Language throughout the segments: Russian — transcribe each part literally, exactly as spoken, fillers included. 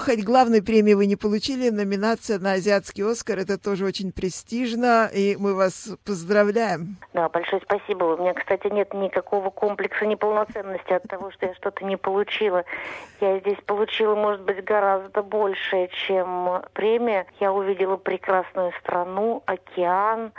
хоть главной премии вы не получили, номинация на азиатский Оскар, это тоже очень престижно, и мы вас поздравляем. Да, большое спасибо. У меня, кстати, нет никакого комплекса неполноценности от того, что я что-то не получила. Я здесь получила, может быть, гораздо больше, чем премия. Я увидела прекрасную страну, океан,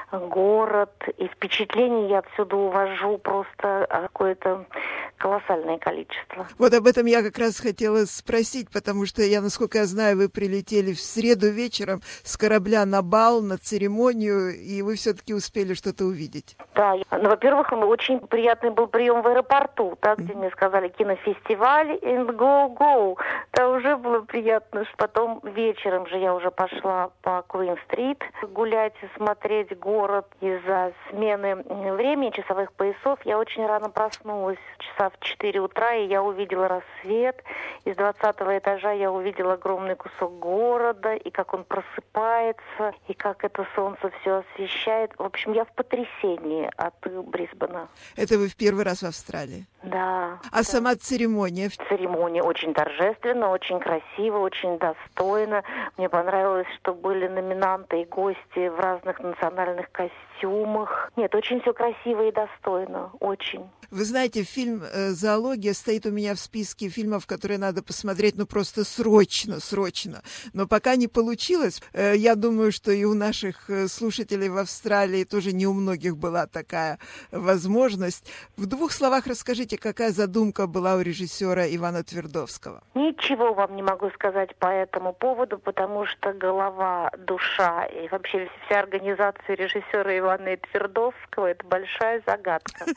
город, и впечатлений я отсюда увожу просто какое-то колоссальное количество. Вот об этом я как раз хотела спросить, потому что я, насколько я знаю, вы прилетели в среду вечером с корабля на бал, на церемонию, и вы все-таки успели что-то увидеть. Да, ну, во-первых, очень приятный был прием в аэропорту, да, где mm-hmm. мне сказали кинофестиваль and go, go. Да, уже было приятно. Потом вечером же я уже пошла по Куин-стрит гулять, смотреть город. Из-за смены времени, часовых поясов, я очень рано проснулась, часа в четыре утра, и я увидела рассвет. Из двадцатого этажа я увидела огромный кусок города, и как он просыпается, и как это солнце все освещает. В общем, я в потрясении от Брисбена. Это вы в первый раз в Австралии? Да. А да. сама церемония? Церемония очень торжественно, очень красиво, очень достойно. Мне понравилось, что были номинанты и гости в разных национальных костюмах. Нет, очень все красиво и достойно. Очень. Вы знаете, фильм «Зоология» стоит у меня в списке фильмов, которые надо посмотреть, ну, просто срочно, срочно. Но пока не получилось. Я думаю, что и у наших слушателей в Австралии тоже не у многих была такая возможность. В двух словах расскажите, какая задумка была у режиссера Ивана Твердовского? Ничего вам не могу сказать по этому поводу, потому что голова, душа и вообще вся организация режиссера Ивана Твердовского – это большая загадка.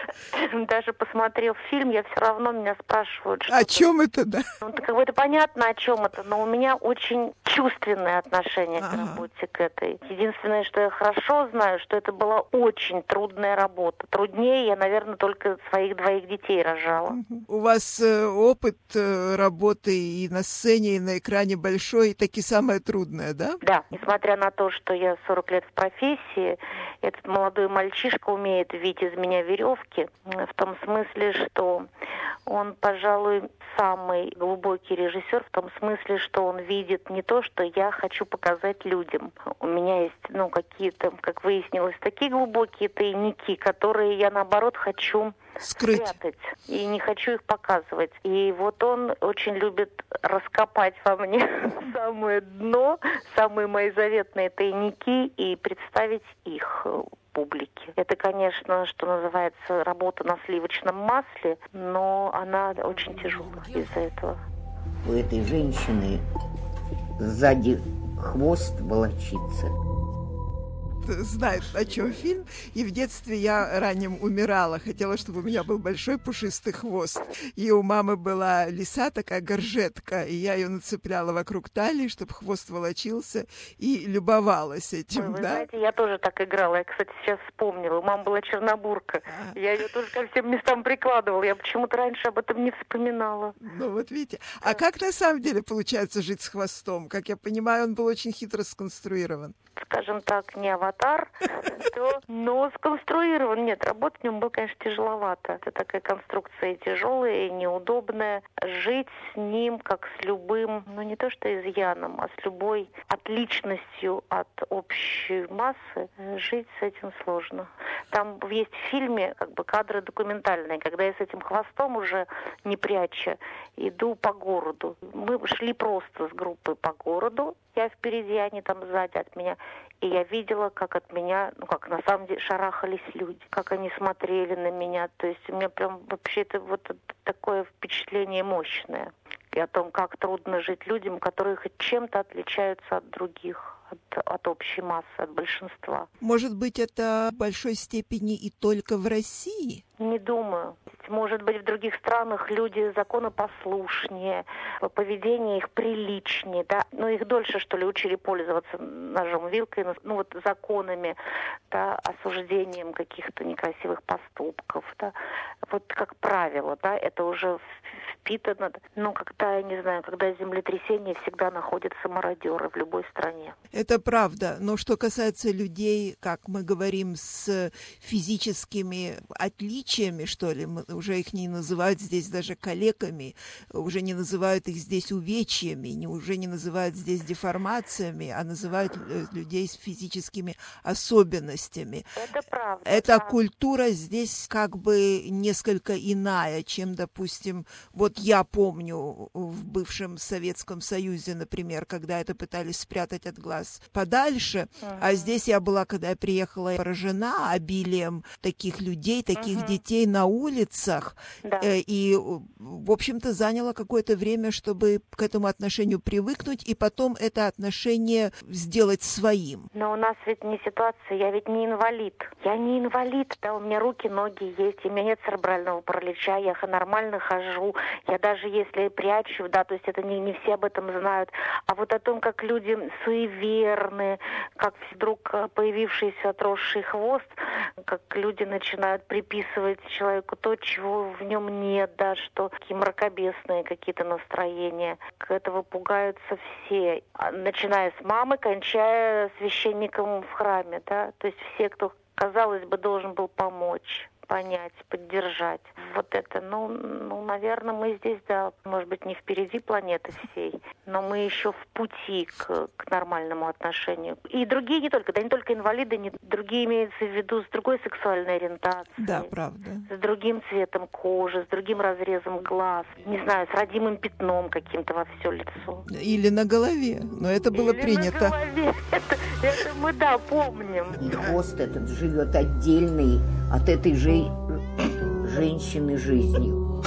Даже посмотрев фильм, я все равно меня спрашивают, что... О чем это, да? Ну, как бы это понятно, о чем это, но у меня очень чувственное отношение ага. к работе, к этой. Единственное, что я хорошо знаю, что это была очень трудная работа. Труднее я, наверное, только своих двоих детей рожала. Угу. У вас э, опыт э, работы и на сцене, и на экране большой, и таки самое трудное, да? Да, несмотря на то, что я сорок лет в профессии, этот молодой мальчишка умеет видеть из меня веревки, в том смысле, что он, пожалуй, самый глубокий режиссер, в том смысле, что он видит не то, что я хочу показать людям. У меня есть, ну, какие-то, как выяснилось, такие глубокие тайники, которые я, наоборот, хочу скрыть, спрятать, и не хочу их показывать. И вот он очень любит раскопать во мне самое дно, самые мои заветные тайники и представить их публике. Это, конечно, что называется, работа на сливочном масле, но она очень тяжелая из-за этого. У этой женщины сзади хвост волочится. Знает, о чем фильм. И в детстве я ранним умирала. Хотела, чтобы у меня был большой пушистый хвост. И у мамы была лиса, такая горжетка. И я ее нацепляла вокруг талии, чтобы хвост волочился. И любовалась этим, Вы да? знаете, я тоже так играла. Я, кстати, сейчас вспомнила. У мамы была чернобурка. А. Я ее тоже ко всем местам прикладывала. Я почему-то раньше об этом не вспоминала. Ну вот видите. А как на самом деле получается жить с хвостом? Как я понимаю, он был очень хитро сконструирован. Скажем так, не аватар, то, но сконструирован. Нет, работать в нем было, конечно, тяжеловато. Это такая конструкция тяжелая и неудобная. Жить с ним, как с любым, ну не то что изъяном, а с любой отличностью от общей массы, жить с этим сложно. Там есть в фильме как бы кадры документальные, когда я с этим хвостом уже не пряча иду по городу. Мы шли просто с группой по городу. Я впереди, они там сзади от меня. И я видела, как от меня, ну как на самом деле шарахались люди, как они смотрели на меня. То есть у меня прям вообще это вот такое впечатление мощное. И о том, как трудно жить людям, которые хоть чем-то отличаются от других. От, от общей массы, от большинства. Может быть, это в большой степени и только в России? Не думаю. Может быть, в других странах люди законопослушнее, поведение их приличнее, да, но их дольше, что ли, учили пользоваться ножом, вилкой, ну вот законами, да, осуждением каких-то некрасивых поступков, да. Вот как правило, да, это уже впитано. Ну, когда, я не знаю, когда землетрясение, всегда находятся мародеры в любой стране. Это правда, но что касается людей, как мы говорим, с физическими отличиями, отличиями, что ли. Мы уже их не называют здесь даже калеками, уже не называют их здесь увечьями, не, уже не называют здесь деформациями, а называют людей с физическими особенностями. Это правда. Эта да. культура здесь как бы несколько иная, чем, допустим, вот я помню в бывшем Советском Союзе, например, когда это пытались спрятать от глаз подальше, uh-huh. а здесь я была, когда я приехала, поражена обилием таких людей, таких uh-huh. детей на улицах, да. э, и, в общем-то, заняло какое-то время, чтобы к этому отношению привыкнуть и потом это отношение сделать своим. Но у нас ведь не ситуация, я ведь не инвалид. Я не инвалид, да, у меня руки, ноги есть, у меня нет церебрального паралича, я нормально хожу, я даже если прячу, да, то есть это не, не все об этом знают, а вот о том, как люди суеверны, как вдруг появившийся отросший хвост, как люди начинают приписывать человеку то, чего в нем нет, да, что такие мракобесные какие-то настроения. Этого пугаются все, начиная с мамы, кончая священником в храме, да, то есть все, кто, казалось бы, должен был помочь, понять, поддержать. Вот это, ну, ну, наверное, мы здесь, да, может быть, не впереди планеты всей, но мы еще в пути к, к нормальному отношению. И другие не только, да, не только инвалиды, не, другие имеются в виду с другой сексуальной ориентацией. Да, правда. С другим цветом кожи, с другим разрезом глаз, не знаю, с родимым пятном каким-то во все лицо. Или на голове, но это было Или принято. на голове. Это, это мы, да, помним. И хвост этот живет отдельный от этой же женщины жизнью.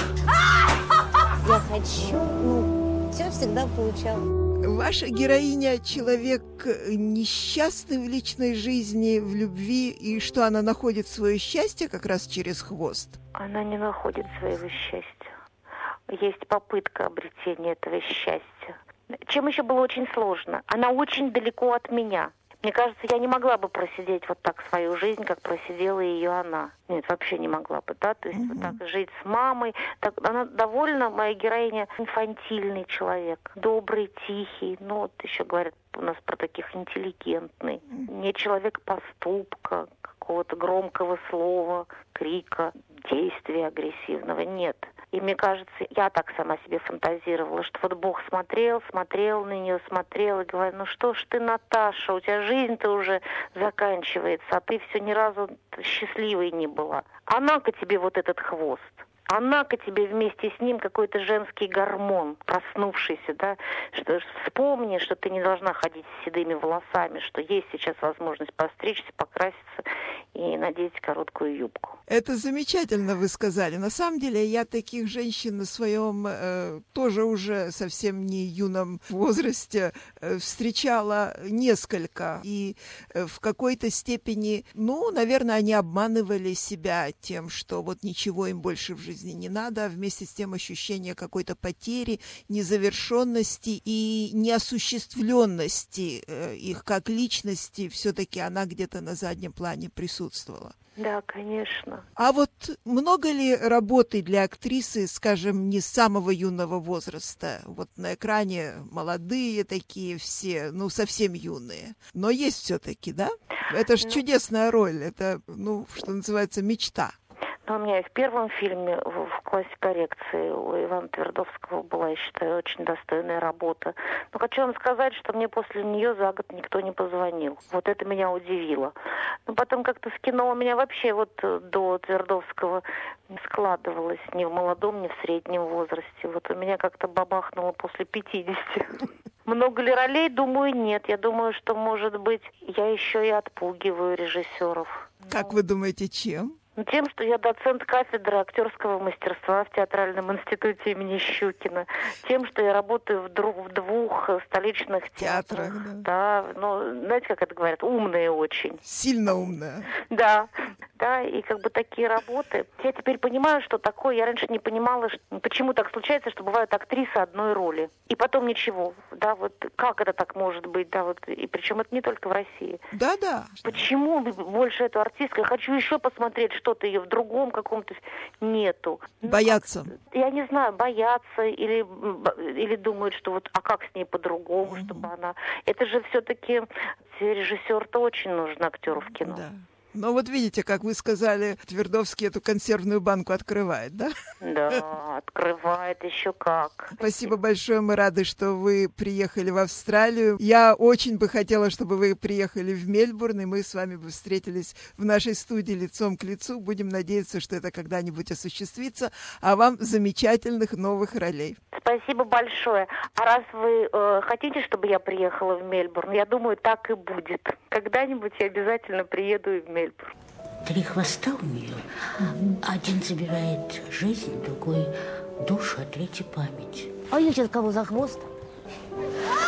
Я хочу, ну, все всегда получалось. Ваша героиня – человек несчастный в личной жизни, в любви, и что она находит свое счастье как раз через хвост? Она не находит своего счастья. Есть попытка обретения этого счастья. Чем еще было очень сложно? Она очень далеко от меня. Мне кажется, я не могла бы просидеть вот так свою жизнь, как просидела ее она. Нет, вообще не могла бы, да, то есть mm-hmm. вот так жить с мамой. Так, она довольно, моя героиня, инфантильный человек, добрый, тихий, ну вот еще говорят у нас про таких интеллигентный. Mm-hmm. Не человек поступка, какого-то громкого слова, крика, действия агрессивного, нет. И мне кажется, я так сама себе фантазировала, что вот Бог смотрел, смотрел на нее, смотрел и говорил, ну что ж ты, Наташа, у тебя жизнь-то уже заканчивается, а ты все ни разу счастливой не была. А на-ка тебе вот этот хвост. А на-ка тебе вместе с ним какой-то женский гормон, проснувшийся, да, что вспомни, что ты не должна ходить с седыми волосами, что есть сейчас возможность постричься, покраситься и надеть короткую юбку. Это замечательно вы сказали. На самом деле я таких женщин на своем э, тоже уже совсем не юном возрасте э, встречала несколько. И э, в какой-то степени, ну, наверное, они обманывали себя тем, что вот ничего им больше в жизни не надо, а вместе с тем ощущение какой-то потери, незавершенности и неосуществленности э, их как личности, все-таки она где-то на заднем плане присутствовала. Да, конечно. А вот много ли работы для актрисы, скажем, не с самого юного возраста? Вот на экране молодые такие все, ну, совсем юные. Но есть все-таки, да? Это же ну... чудесная роль, это, ну, что называется, мечта. Но у меня и в первом фильме, в, в классе коррекции, у Ивана Твердовского была, я считаю, очень достойная работа. Но хочу вам сказать, что мне после нее за год никто не позвонил. Вот это меня удивило. Но потом как-то с кино у меня вообще вот до Твердовского не складывалось ни в молодом, ни в среднем возрасте. Вот у меня как-то бабахнуло после пятидесяти. Много ли ролей? Думаю, нет. Я думаю, что, может быть, я еще и отпугиваю режиссеров. Как вы думаете, чем? Тем, что я доцент кафедры актерского мастерства в Театральном институте имени Щукина. Тем, что я работаю в, дру- в двух столичных театрах. Театрах, да. Да, ну, знаете, как это говорят? Умные очень. Сильно умная. Да, да, и как бы такие работы. Я теперь понимаю, что такое. Я раньше не понимала, что, почему так случается, что бывают актрисы одной роли. И потом ничего. Да, вот как это так может быть? Да, вот, и причем это не только в России. Да-да. Почему больше эту артистку? Я хочу еще посмотреть что-то ее в другом каком-то нету. Боятся. Ну, я не знаю, боятся или, или думают, что вот, а как с ней по-другому, mm-hmm. чтобы она... Это же все-таки режиссер-то очень нужен актеру в кино. Да. Но вот видите, как вы сказали, Твердовский эту консервную банку открывает, да? Да, открывает еще как. Спасибо большое, мы рады, что вы приехали в Австралию. Я очень бы хотела, чтобы вы приехали в Мельбурн, и мы с вами бы встретились в нашей студии лицом к лицу. Будем надеяться, что это когда-нибудь осуществится. А вам замечательных новых ролей. Спасибо большое. А раз вы э, хотите, чтобы я приехала в Мельбурн, я думаю, так и будет. Когда-нибудь я обязательно приеду и в Мельбурн. Три хвоста у нее. Один забирает жизнь, другой душу, а третий память. А я сейчас кого за хвост?